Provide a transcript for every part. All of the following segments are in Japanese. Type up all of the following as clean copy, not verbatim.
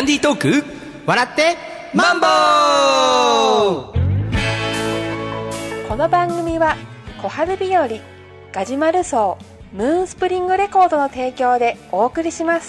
ディートーク笑ってマンボー。 この番組は小春日和ガジュマルソームーンスプリングレコードの提供でお送りします。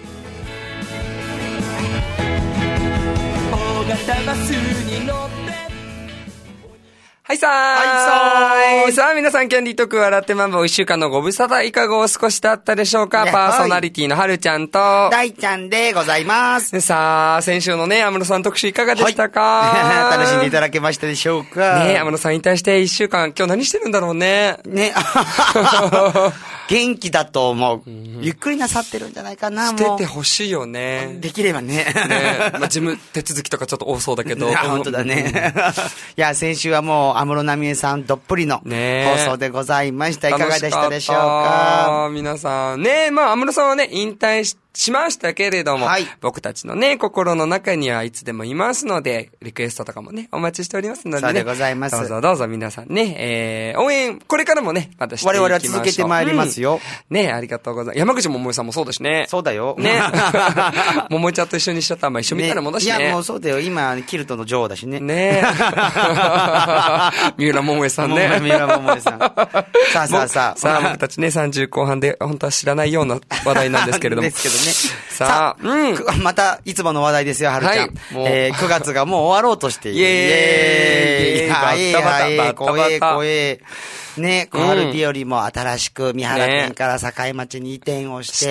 大型バスに乗ってはいさーい。さあ皆さん、キャンディートーク笑ってマンボウ1週間のご無沙汰いかがお過ごしだったでしょうか。パーソナリティのはるちゃんと大ちゃんでございます。 さあ、先週のね、安室さん特集いかがでしたか、 はい、楽しんでいただけましたでしょうか。 ね、安室さん引退して1週間、今日何してるんだろうね。 ね。元気だと思う。ゆっくりなさってるんじゃないかな、 しててほしいよね。 できればね。 ね、まあ、事務手続きとかちょっと多そうだけど。 本当だね。いや、先週はもう、安室奈美恵さんどっぷりの放送でございました。いかがでしたでしょうか。 皆さん。ね、まあ、安室さんはね、引退しましたけれども、はい、僕たちのね、心の中にはいつでもいますので、リクエストとかもね、お待ちしておりますのでね。 そうでございます。 どうぞどうぞ皆さんね、応援、これからもね、またしていきましょう。 我々は続けてまいりますよ。 ね、ありがとうございます。山口百恵さんもそうだしね。 そうだよ。 ね。桃井ちゃんと一緒にしちゃったら、まあ一緒みたいなもんだしね。 いや、もうそうだよ。今、キルトの女王だしね。 ね三浦桃恵さんね。 三浦桃恵さん。さあ、 僕たちね、30後半で、本当は知らないような話題なんですけれども。 ですけどね。 さあ、 また、いつもの話題ですよ、はるちゃん。9月がもう終わろうとしている。 イエーイはい、怖え。ね、小春日和も新しく三原県から境町に移転をして、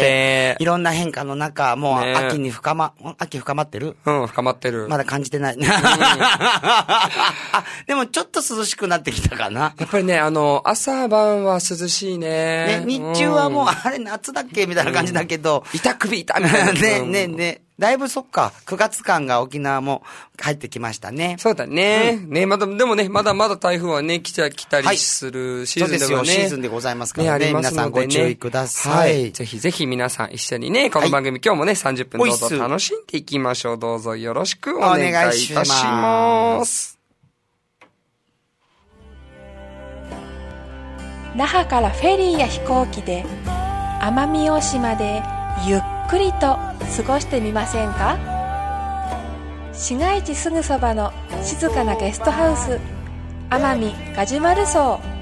いろんな変化の中、もう秋深まってる？ 深まってる。 まだ感じてない。でもちょっと涼しくなってきたかな。 やっぱりね、朝晩は涼しいね。 ね、日中はもう、あれ夏だっけみたいな感じだけど。 痛みたいな。 ね。だいぶそっか、9月間が沖縄も入ってきましたね。 そうだね。ね、でもね、まだまだ台風はね、来たりするシーズンでもね。 そうですよ、シーズンでございますからね。皆さんご注意ください。 はい。ぜひぜひ皆さん一緒にね、この番組今日もね、30分どうぞ楽しんでいきましょう。どうぞよろしくお願いいたします。 那覇からフェリーや飛行機で奄美大島でゆっくりと過ごしてみませんか？市街地すぐそばの静かなゲストハウス奄美ガジュマルソー。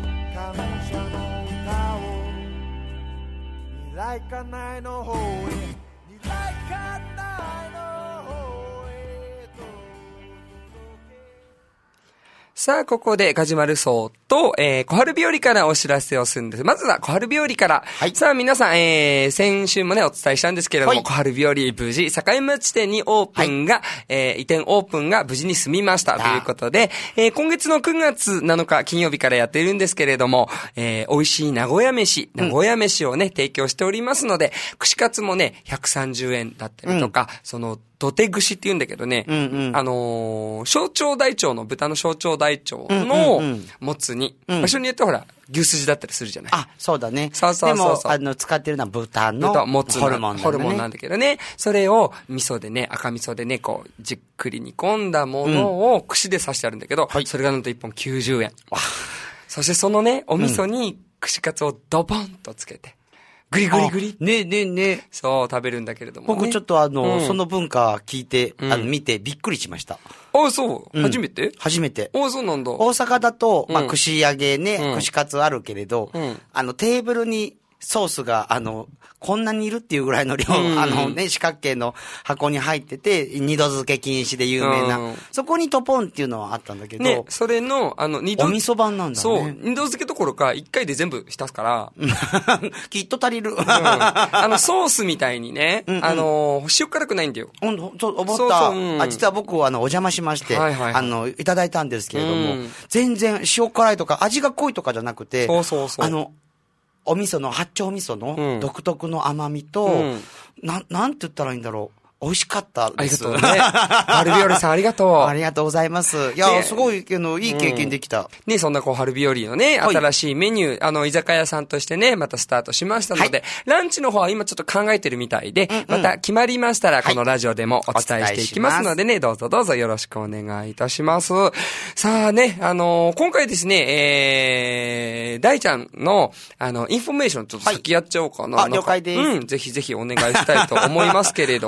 さあ、ここでガジュマルソーと、小春日和からお知らせをするんです。まずは小春日和から。はい、さあ、皆さん、先週もね、お伝えしたんですけれども、はい、小春日和無事、境町店にオープンが、移転オープンが無事に済みましたということで、今月の9月7日金曜日からやっているんですけれども、美味しい名古屋飯をね、提供しておりますので、串カツもね、130円だったりとか、土手串って言うんだけどね、小腸大腸の豚の小腸大腸のもつに、場所によってほら、牛すじだったりするじゃない。 あ、そうだね。 そう。 でも、使ってるのは豚のもつホルモンなんだけどね。それを味噌でね、赤味噌でね、こう、じっくり煮込んだものを串で刺してあるんだけど、それがなんと1本90円。そしてそのね、お味噌に串カツをドボンとつけて、グリグリ。 ね。 そう、食べるんだけれどもね。 僕ちょっとその文化聞いて、見てびっくりしました。 あ、そう。初めて。 あ、 そうなんだ。 大阪だと、串揚げね、串カツあるけれど、テーブルにソースが、こんなにいるっていうぐらいの量、四角形の箱に入ってて、二度漬け禁止で有名な。そこにトポンっていうのはあったんだけど。 ね、それの、お味噌版なんだね。 そう。二度漬けどころか、一回で全部浸すから。 きっと足りる。 ソースみたいにね、塩辛くないんだよ。 そう、思った。実は僕はお邪魔しまして、いただいたんですけれども、全然塩辛いとか、味が濃いとかじゃなくて、 そう。 お味噌の、八丁味噌の独特の甘みと、なんて言ったらいいんだろう。美味しかったです。 ありがとうね。春日和さんありがとう。 ありがとうございます。いや、すごい、いい経験できた。 ね、そんな春日和のね、新しいメニュー、居酒屋さんとしてね、またスタートしましたので、ランチの方は今ちょっと考えてるみたいで、また決まりましたら、このラジオでもお伝えしていきますのでね、どうぞよろしくお願いいたします。さあね、今回ですね、大ちゃんの、インフォメーションちょっと先やっちゃおうかな。 了解です。 ぜひぜひお願いしたいと思いますけれども、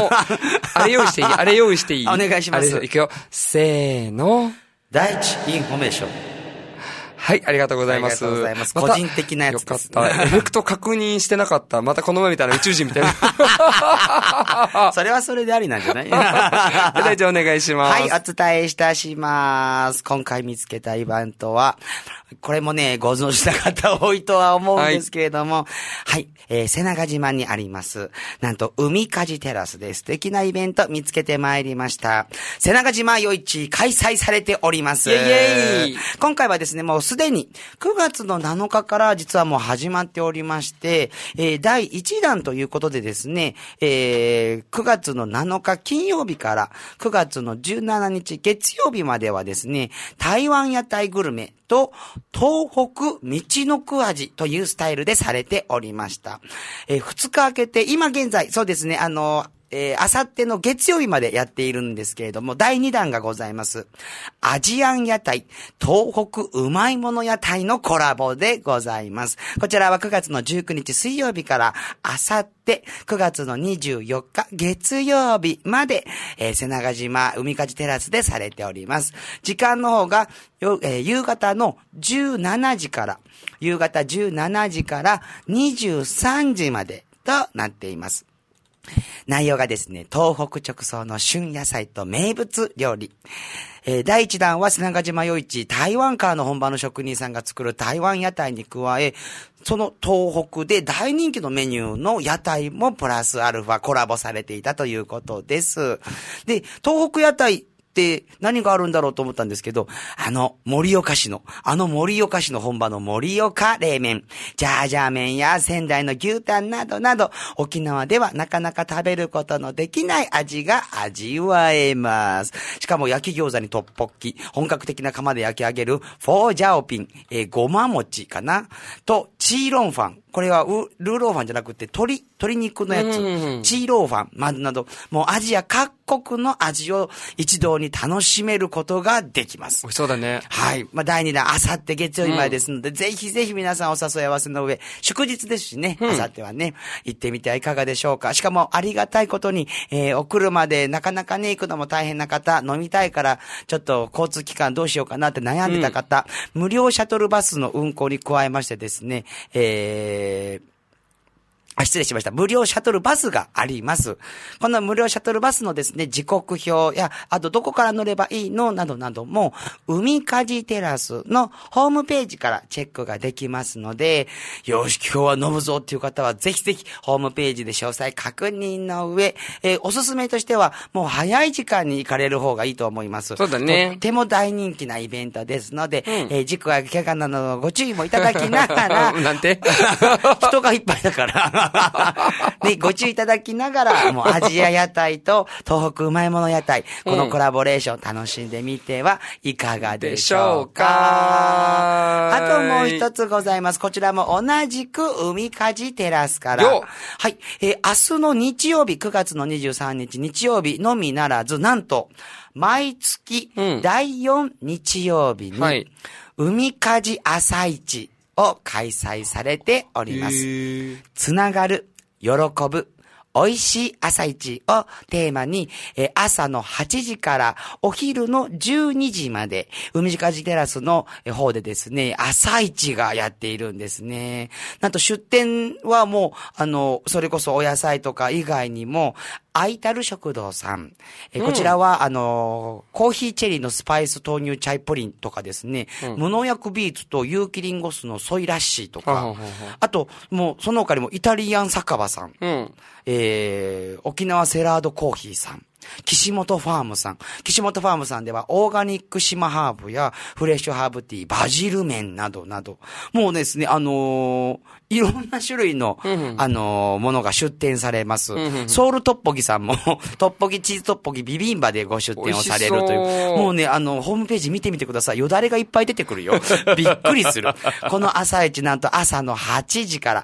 あれ用意していいお願いします。 いくよ。せーの。 第一インフォメーション。 はい、ありがとうございます。 ありがとうございます。個人的なやつです、 ね。よかった。エフェクト確認してなかった。またこの前みたいな宇宙人みたいな。 それはそれでありなんじゃない大丈夫、お願いします。 はい、お伝えいたします。今回見つけたイベントは、これもね、ご存知の方多いとは思うんですけれども、はい、瀬長島にあります、なんと、海かじテラスで素敵なイベント見つけてまいりました。瀬長島夜市開催されております。 イェイイェイ。 今回はですね、もうすでに9月の7日から実はもう始まっておりまして、第1弾ということでですね、9月の7日金曜日から9月の17日月曜日まではですね、台湾屋台グルメと東北道のく味というスタイルでされておりました。2日明けて、今現在、そうですね、あさっての月曜日までやっているんですけれども、第2弾がございます。アジアン屋台、東北うまいもの屋台のコラボでございます。こちらは9月の19日水曜日からあさって9月の24日月曜日まで、瀬長島海かじテラスでされております。時間の方が夕方の17時から、夕方17時から23時までとなっています。内容がですね、東北直送の旬野菜と名物料理。第1弾は瀬長島夜市、台湾からの本場の職人さんが作る台湾屋台に加え、その東北で大人気のメニューの屋台もプラスアルファコラボされていたということです。で、東北屋台って何があるんだろうと思ったんですけど、盛岡市の本場の盛岡冷麺、ジャージャー麺や仙台の牛タンなどなど、沖縄ではなかなか食べることのできない味が味わえます。しかも焼き餃子にトッポッキ、本格的な窯で焼き上げるフォージャオピン、ごま餅かなと、チーロンファン。これはルーローファンじゃなくて鶏肉のやつ。チーローファンなど、もうアジア各国の味を一堂に楽しめることができます。 美味しそうだね。 はい。第2弾、あさって月曜日までですので、ぜひぜひ皆さんお誘い合わせの上、祝日ですしね、あさってはね、行ってみてはいかがでしょうか。しかもありがたいことに、お車でなかなかね、行くのも大変な方、飲みたいから、ちょっと交通機関どうしようかなって悩んでた方、無料シャトルバスの運行に加えましてですね、失礼しました。無料シャトルバスがあります。この無料シャトルバスのですね、時刻表や、あとどこから乗ればいいのなどなども、海かじテラスのホームページからチェックができますので、よし、今日は飲むぞっていう方は、ぜひぜひホームページで詳細確認の上、おすすめとしては、もう早い時間に行かれる方がいいと思います。 そうだね。 とっても大人気なイベントですので、時刻や怪我などのご注意もいただきながら、 なんて人がいっぱいだから、ね、ご注意いただきながら、もうアジア屋台と東北うまいもの屋台、このコラボレーション楽しんでみてはいかがでしょうか。あともう一つございます。こちらも同じく海かじテラスから。はい。明日の日曜日、9月の23日日曜日のみならず、なんと、毎月第4日曜日に、海かじ朝市を開催されております。つながる、喜ぶ、美味しい朝市をテーマに、朝の8時からお昼の12時まで、海かじテラスの方でですね、朝市がやっているんですね。なんと出店はもう、それこそお野菜とか以外にも、アイタル食堂さん。こちらは、コーヒーチェリーのスパイス豆乳チャイプリンとかですね、無農薬ビーツと有機リンゴ酢のソイラッシーとか、あと、もう、その他にもイタリアン酒場さん、沖縄セラードコーヒーさん、岸本ファームさん。岸本ファームさんではオーガニック島ハーブやフレッシュハーブティー、バジル麺などなど、もうですね、いろんな種類の、ものが出店されます。ソウルトッポギさんも、トッポギ、チーズトッポギ、ビビンバでご出店をされるという。もうね、ホームページ見てみてください。よだれがいっぱい出てくるよ。びっくりする。この朝市なんと朝の8時から、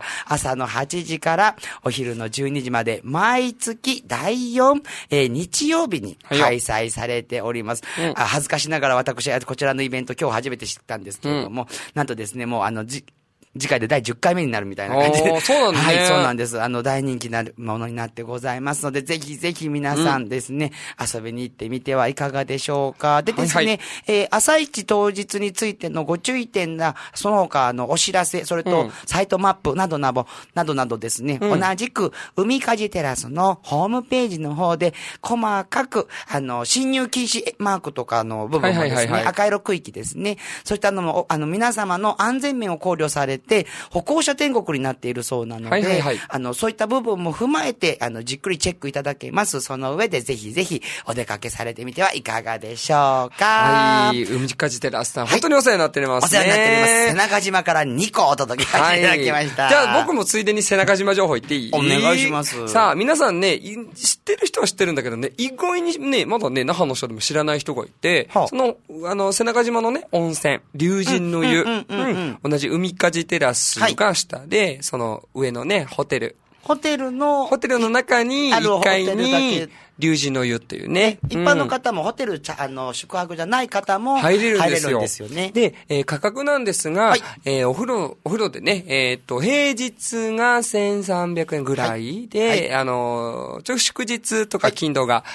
お昼の12時まで、毎月第4、日曜日に開催されております。恥ずかしながら私、こちらのイベント今日初めて知ったんですけれども、なんとですね、もう次回で第10回目になるみたいな感じで。 そうなんですね。 はい、そうなんです。大人気なるものになってございますので、ぜひぜひ皆さんですね、遊びに行ってみてはいかがでしょうか。でですね、朝市当日についてのご注意点が、その他お知らせ、それとサイトマップなどなどですね、同じく海かじテラスのホームページの方で、細かく、侵入禁止マークとかの部分もですね、赤色区域ですね。そういったのも、皆様の安全面を考慮されて、歩行者天国になっているそうなので、そういった部分も踏まえて、じっくりチェックいただけます。その上で、ぜひぜひ、お出かけされてみてはいかがでしょうか。 はい。海かじテラスさん、本当にお世話になっておりますね。 お世話になっております。背中島から2個お届けさせていただきました。 じゃあ、僕もついでに背中島情報言っていい？ お願いします。 さあ、皆さんね、知ってる人は知ってるんだけどね、意外にね、まだね、那覇の人でも知らない人がいて、その、背中島のね、温泉、龍神の湯、同じ海かじテラスが下で、その上のね、ホテルの中に、1階に、龍神の湯っていうね。 一般の方もホテル、宿泊じゃない方も入れるんですよね。 で、価格なんですが、お風呂でね、平日が1300円ぐらいで、祝日とか金土日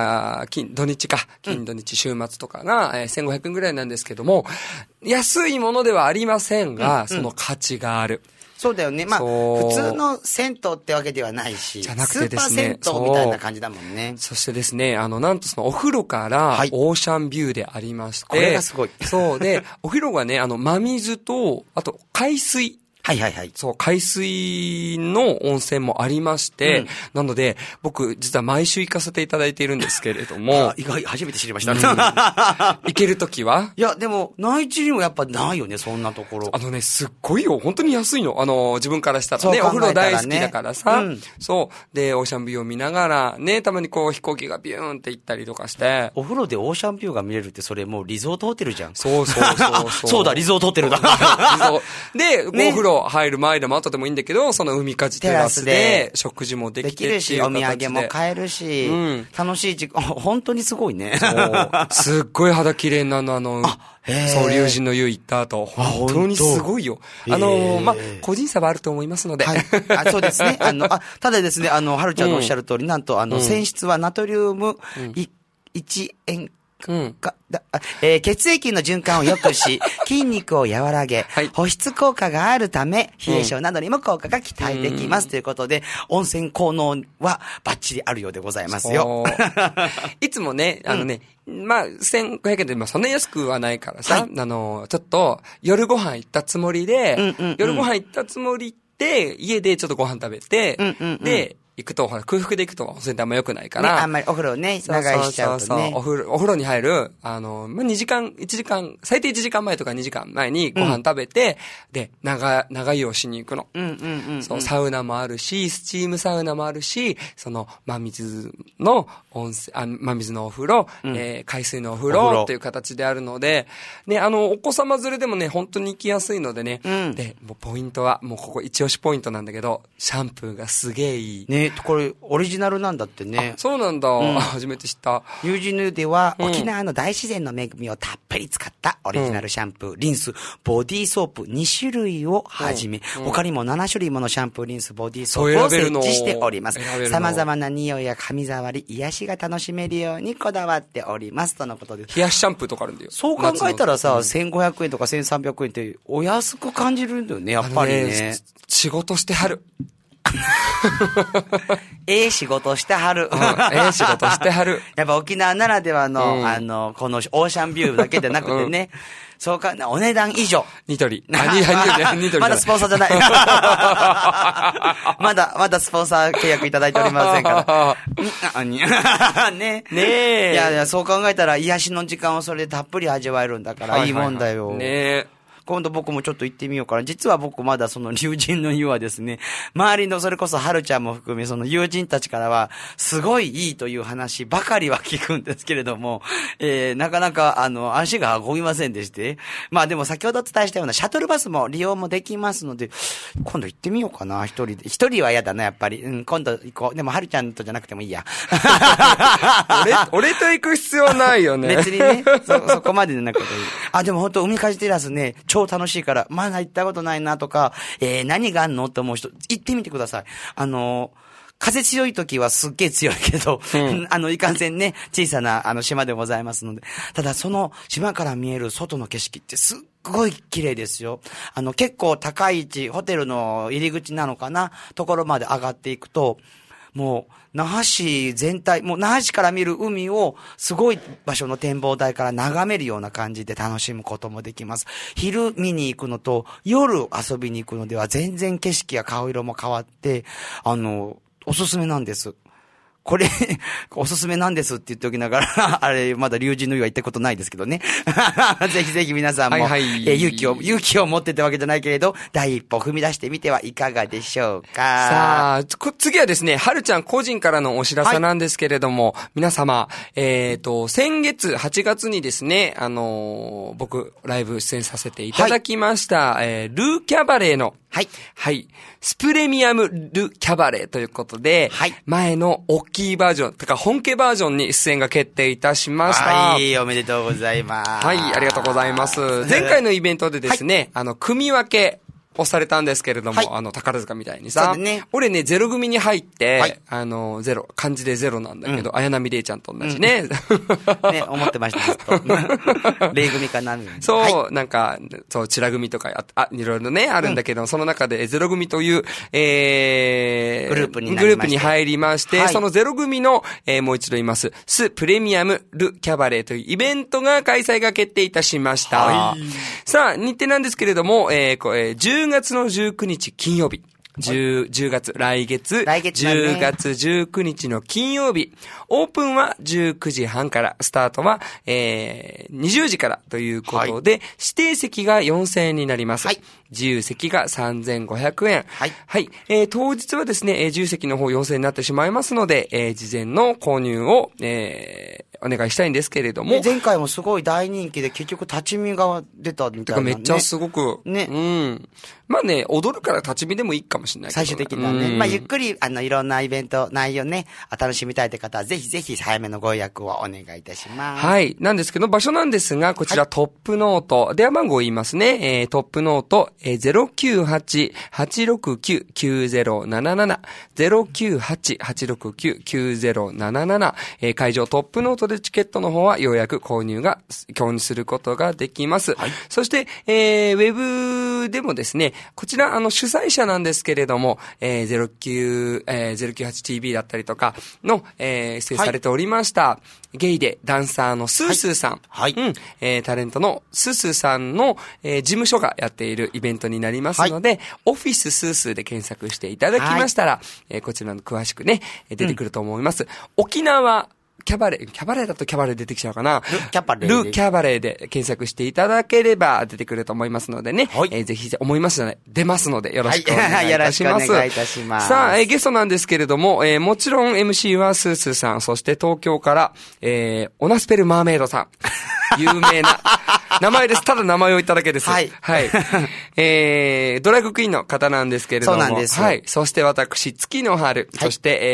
週末とかが、1500円ぐらいなんですけども、安いものではありませんが、その価値がある。 そうだよね。まあ、普通の銭湯ってわけではないし、 じゃなくてですね、 スーパー銭湯みたいな感じだもんね。 そしてですね、なんとそのお風呂からオーシャンビューでありまして、 これがすごい。 そうで、お風呂がね、真水と、あと海水。そう、海水の温泉もありまして、なので、僕、実は毎週行かせていただいているんですけれども。 意外、初めて知りました。 行けるときはいや、でも、内地にもやっぱないよね、そんなところ。 すっごいよ。本当に安いの。自分からしたらね、お風呂大好きだからさ。そう。で、オーシャンビューを見ながら、ね、たまにこう飛行機がビューンって行ったりとかして。 お風呂でオーシャンビューが見れるって、それもうリゾートホテルじゃん。 そう。 そうだ、リゾートホテルだ。 で、お風呂入る前でも後でもいいんだけど、その海かじテラスで食事もできてるし、お土産も買えるし、楽しい本当にすごいね。 すっごい肌綺麗なそう、龍神の湯行った後、本当にすごいよ。個人差はあると思いますので。 そうですね。ただですね、はるちゃんのおっしゃる通り、なんと、泉質はナトリウム1塩血液の循環を良くし、筋肉を和らげ、保湿効果があるため、冷え性などにも効果が期待できます。ということで、温泉効能はバッチリあるようでございますよ。 いつもね、1500円で、そんな安くはないからさ、ちょっと、夜ご飯行ったつもりで、家でちょっとご飯食べて、で、行くと、空腹で行くと温泉ってあんま良くないから。 あんまりお風呂ね、長居しちゃうとね。 お風呂に入る、1時間、最低1時間前とか2時間前にご飯食べて、で、長湯をしに行くの。そう、サウナもあるし、スチームサウナもあるし、その、真水のお風呂、海水のお風呂という形であるので、ね、お子様連れでもね、本当に行きやすいのでね。で、もうポイントは、もうここ一押しポイントなんだけど、シャンプーがすげえいい。 ね、これ、オリジナルなんだってね。 そうなんだ。初めて知った。 龍神の湯では、沖縄の大自然の恵みをたっぷり使ったオリジナルシャンプー、リンス、ボディーソープ2種類をはじめ、他にも7種類ものシャンプー、リンス、ボディーソープを設置しております。様々な匂いや髪触り、癒しが楽しめるようにこだわっております。とのことで。 冷やしシャンプーとかあるんだよ。 そう考えたらさ、1500円とか1300円ってお安く感じるんだよね、やっぱりね。 仕事してはる。 仕事してはる。 仕事してはる。 やっぱ沖縄ならではの、このオーシャンビューだけでなくてね、そうか、お値段以上。 ニトリ。 まだスポンサーじゃない。まだスポンサー契約いただいておりませんから。ねえ。いや、そう考えたら癒しの時間をそれでたっぷり味わえるんだから、いいもんだよ。 ねえ。 今度僕もちょっと行ってみようかな。実は僕まだその龍神の湯はですね、周りのそれこそはるちゃんも含めその友人たちからは、すごいいいという話ばかりは聞くんですけれども、なかなか足が運びませんでして。まあでも先ほどお伝えしたようなシャトルバスも利用もできますので、今度行ってみようかな、一人で。一人は嫌だな、やっぱり。今度行こう。でもはるちゃんとじゃなくてもいいや。 俺と行く必要ないよね。 別にね、そこまででなくていい。でも本当海かじテラスね、 超楽しいから、まだ行ったことないなとか、何があんのって思う人、行ってみてください。風強い時はすっげえ強いけど、いかんせんね、小さな島でございますので。ただその島から見える外の景色ってすっごい綺麗ですよ。結構高い位置、ホテルの入り口なのかな、ところまで上がっていくと、もう、那覇市全体、もう那覇市から見る海をすごい場所の展望台から眺めるような感じで楽しむこともできます。昼見に行くのと夜遊びに行くのでは全然景色や顔色も変わって、おすすめなんです。これ、おすすめなんですって言っておきながら、あれ、まだ龍神の湯は行ったことないですけどね。ぜひぜひ皆さんも、勇気を持ってってわけじゃないけれど、第一歩踏み出してみてはいかがでしょうか。 さあ、次はですね、はるちゃん個人からのお知らせなんですけれども、皆様、先月8月にですね、僕、ライブ出演させていただきました、ルーキャバレーの、スプレミアムルキャバレーということで、前の大きいバージョン、とか本家バージョンに出演が決定いたしました。 はい、おめでとうございます。 はい、ありがとうございます。前回のイベントでですね、組み分けをされたんですけれども、宝塚みたいにさ、俺ね、ゼロ組に入って、ゼロ、漢字でゼロなんだけど、綾波レイちゃんと同じね。 ね、思ってました、ずっと。レイ組かな。 そう、なんか、そう、チラ組とか、いろいろね、あるんだけど、その中でゼロ組という、グループに入りまして、そのゼロ組の、もう一度言います、スプレミアムルキャバレーというイベントが開催が決定いたしました。さあ、日程なんですけれども、10月の19日金曜日。10月、来月10月19日の金曜日。オープンは19時半から、スタートは、20時からということで、指定席が4000円になります。自由席が3500円。当日はですね、自由席の方4000円になってしまいますので、事前の購入を、お願いしたいんですけれども。 前回もすごい大人気で結局立ち見が出たみたいな、ね。 めっちゃすごく。ね。まあね、踊るから立ち見でもいいかもしれないけど。 最終的にはね。まあゆっくり、いろんなイベント、内容ね、楽しみたいという方はぜひぜひ早めのご予約をお願いいたします。 はい。なんですけど、場所なんですが、こちらトップノート。電話番号を言いますね。トップノート、098-869-9077。098-869-9077。会場トップノートでチケットの方は予約購入することができます。そして、ウェブでもですね、こちら、主催者なんですけれども、098TV だったりとかの、出演されておりました、ゲイでダンサーのスースーさん。タレントのスースーさんの、事務所がやっているイベントになりますので、オフィススースーで検索していただきましたら、こちらの詳しくね、出てくると思います。沖縄、キャバレーだとキャバレー出てきちゃうかな。ルキャバレーで検索していただければ出てくると思いますのでね。ぜひ思いますじゃない。出ますのでよろしくお願いいたします。 よろしくお願いいたします。 さあ、ゲストなんですけれども、もちろん MC はスースーさん、そして東京から、オナスペルマーメイドさん。有名な名前です。ただ名前を言っただけです。ドラッグクイーンの方なんですけれども。 そうなんです。 そして私、月の春。そして、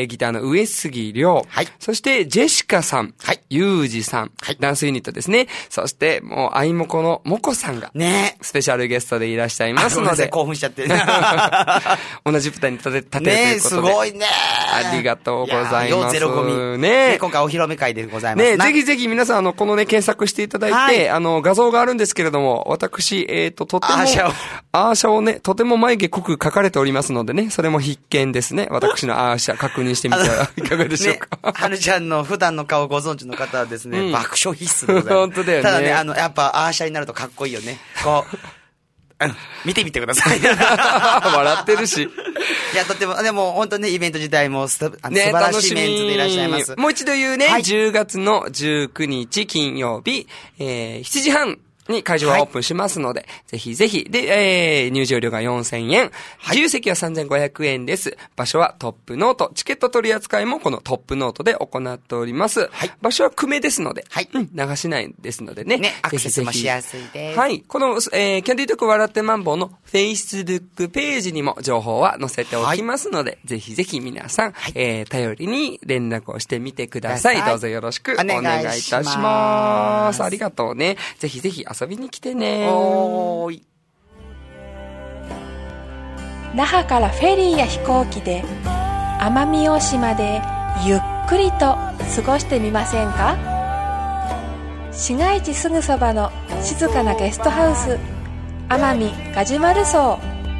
ギターの上杉亮。そして、ジェシカさん。ユージさん。ダンスユニットですね。そして、もう、アイモコのモコさんが。スペシャルゲストでいらっしゃいますので。 興奮しちゃって同じ舞台に立てということで。 すごいね。 ありがとうございます。 ゼロ組。今回お披露目会でございます。 ぜひぜひ皆さん、このね、検索していただいて、画像があるんですけれども、私、とても、アーシャをね、とても眉毛濃く描かれておりますのでね、それも必見ですね。私のアーシャ確認してみてはいかがでしょうか。 はるちゃんの普段の顔ご存知の方はですね、爆笑必須でございます。 本当だよね。 ただね、やっぱアーシャになるとかっこいいよね。見てみてください。 笑ってるし。 いや、とても、でも本当ね、イベント自体も素晴らしいメンツでいらっしゃいます。 もう一度言うね、10月の19日金曜日、7時半に会場はオープンしますので、ぜひぜひ。で、入場料が4000円。自由席は3500円です。場所はトップノート。チケット取り扱いもこのトップノートで行っております。場所は久米ですので、流しないですのでね。 アクセスもしやすいです。 この、キャンディートーク笑ってマンボウの Facebook ページにも情報は載せておきますので、ぜひぜひ皆さん、頼りに連絡をしてみてください。どうぞよろしくお願いいたします。ありがとうね。ぜひぜひ遊遊びに来てね。 おーい。 那覇からフェリーや飛行機で奄美大島でゆっくりと過ごしてみませんか？市街地すぐそばの静かなゲストハウス、奄美ガジュマル荘。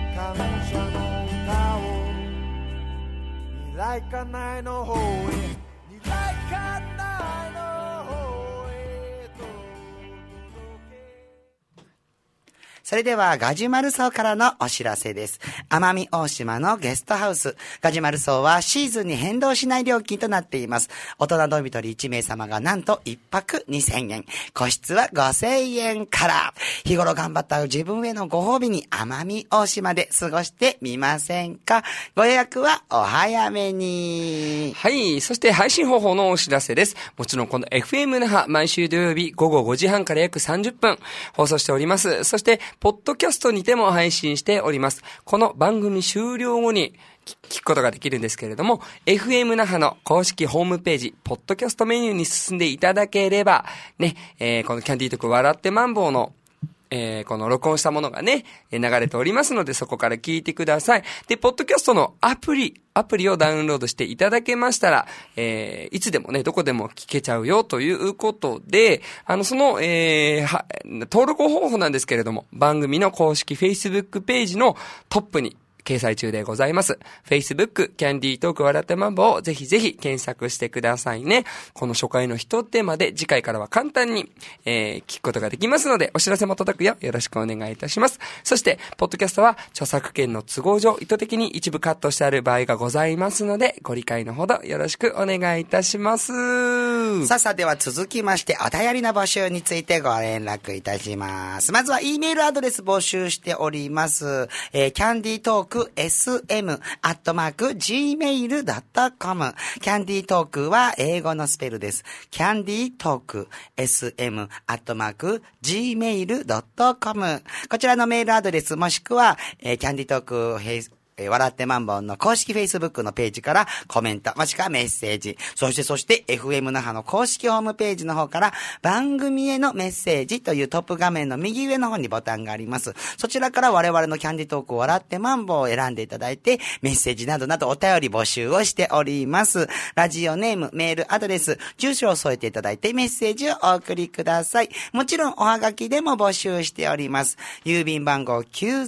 それでは、ガジュマル荘からのお知らせです。奄美大島のゲストハウス。ガジュマル荘はシーズンに変動しない料金となっています。大人のみとり1名様がなんと1泊2000円。個室は5000円から。日頃頑張った自分へのご褒美に奄美大島で過ごしてみませんか？ご予約はお早めに。 はい。そして配信方法のお知らせです。もちろんこの FM 那覇、毎週土曜日午後5時半から約30分放送しております。そして、ポッドキャストにても配信しております。この番組終了後に聞くことができるんですけれども、FM 那覇の公式ホームページ、ポッドキャストメニューに進んでいただければ、ね、このキャンディートーク笑ってマンボウのこの録音したものがね、流れておりますので、そこから聞いてください。で、ポッドキャストのアプリをダウンロードしていただけましたら、いつでもね、どこでも聞けちゃうよということで、その、登録方法なんですけれども、番組の公式 Facebook ページのトップに掲載中でございます。Facebook キャンディートーク笑ってマンボをぜひぜひ検索してくださいね。この初回の一手間で次回からは簡単に、聞くことができますので、お知らせも届くよ。よろしくお願いいたします。そして、ポッドキャストは著作権の都合上意図的に一部カットしてある場合がございますので、ご理解のほどよろしくお願いいたします。 さあでは続きまして、お便りの募集についてご連絡いたします。まずは E メールアドレス募集しております。キャンディートークsm@gmail.com キャンディートークは英語のスペルです。キャンディートーク sm@gmail.com こちらのメールアドレスもしくは、キャンディートーク笑ってマンボウの公式 Facebook のページからコメント、もしくはメッセージ、そして FM 那覇の公式ホームページの方から番組へのメッセージというトップ画面の右上の方にボタンがあります。そちらから我々のキャンディトーク笑ってマンボウを選んでいただいて、メッセージなどなどお便り募集をしております。ラジオネーム、メールアドレス、住所を添えていただいてメッセージをお送りください。もちろんおはがきでも募集しております。郵便番号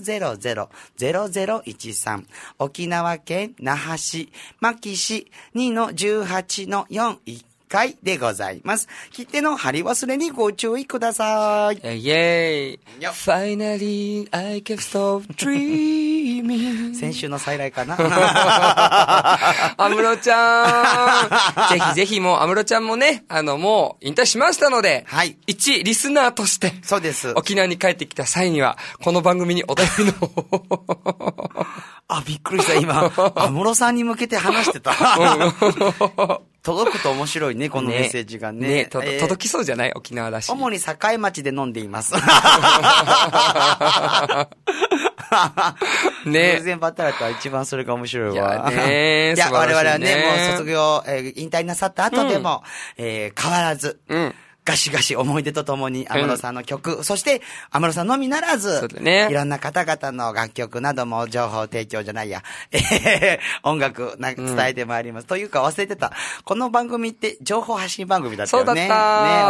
900-0013沖縄県那覇市牧市 2-18-41回でございます。切手の貼り忘れにご注意ください。 イェーイ Finally I can stop dreaming 先週の再来かな安室ちゃんぜひぜひもう安室ちゃんもね、もう引退しましたので、 はい。 一リスナーとして、 そうです。 沖縄に帰ってきた際には、この番組にお便りのあ、びっくりした。今、安室さんに向けて話してた。届くと面白いね、このメッセージがね。 届きそうじゃない？沖縄だし。 主に境町で飲んでいます。 ね。 偶然バタラとは一番それが面白いわ。 いやね。 いや、我々はね、もう卒業、引退なさった後でも、変わらず、ガシガシ思い出とともに安室さんの曲、そして安室さんのみならず、いろんな方々の楽曲なども情報提供じゃないや、音楽伝えてまいります。というか忘れてた。この番組って情報発信番組だったよね。 そうだった。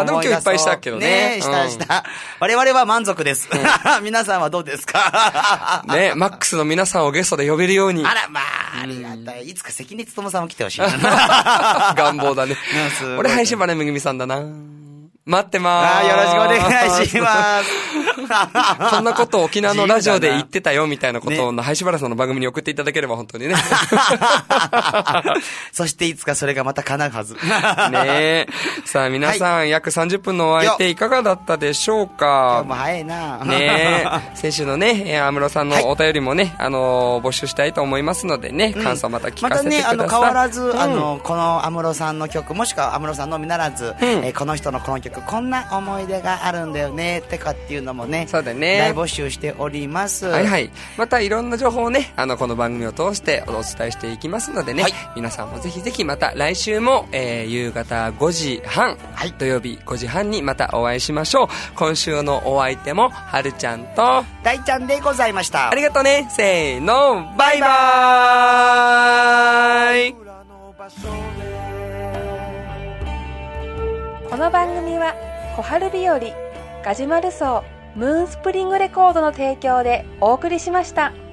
でも今日いっぱいしたけどね。 した。我々は満足です。皆さんはどうですかね、マックスの皆さんをゲストで呼べるように。 あら、まあ、ありがたい。いつか関根勤さんも来てほしいな。 願望だね。俺、配信バネむぎみさんだな。待ってまーす。 よろしくお願いします。 そんなことを沖縄のラジオで言ってたよみたいなことを、林原さんの番組に送っていただければ本当にね。 そしていつかそれがまた叶うはず。 ねえ。さあ皆さん、約30分のお相手いかがだったでしょうか？ 今日も早いな。 ねえ。先週のね、安室さんのお便りもね、募集したいと思いますのでね、感想また聞かせてください。 またね、変わらず、この安室さんの曲、もしくは安室さんのみならず、この人のこの曲、こんな思い出があるんだよね、ってかっていうのもね。 そうだね。 大募集しております。 はいはい。またいろんな情報をね、この番組を通してお伝えしていきますのでね、はい、皆さんもぜひぜひまた来週も、夕方5時半、はい、土曜日5時半にまたお会いしましょう。今週のお相手も、はるちゃんと、 大ちゃんでございました。 ありがとうね。せーの、バイバーイ。 この番組は小春日和ガジュマル荘ムーンスプリングレコードの提供でお送りしました。